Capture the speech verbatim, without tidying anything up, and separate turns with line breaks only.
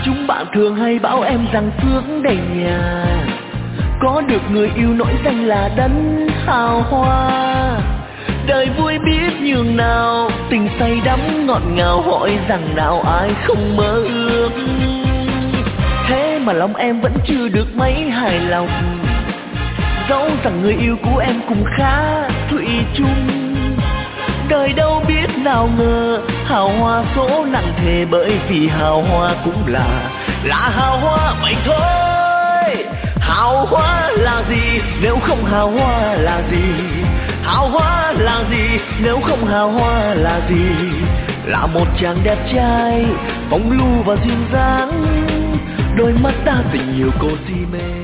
Chúng bạn thường hay bảo em rằng phước đầy nhà, có được người yêu nổi danh là đấng hào hoa. Đời vui biết nhường nào, tình say đắm ngọt ngào, hỏi rằng nào ai không mơ ước. Thế mà lòng em vẫn chưa được mấy hài lòng, dẫu rằng người yêu của em cũng khá thủy chung. Đời đâu biết nào ngờ hào hoa số nặng thề, bởi vì hào hoa cũng là là hào hoa vậy thôi. Hào hoa là gì nếu không hào hoa là gì? Hào hoa là gì nếu không hào hoa là gì? Là một chàng đẹp trai phong lưu và duyên dáng, đôi mắt ta tình nhiều cô si mê.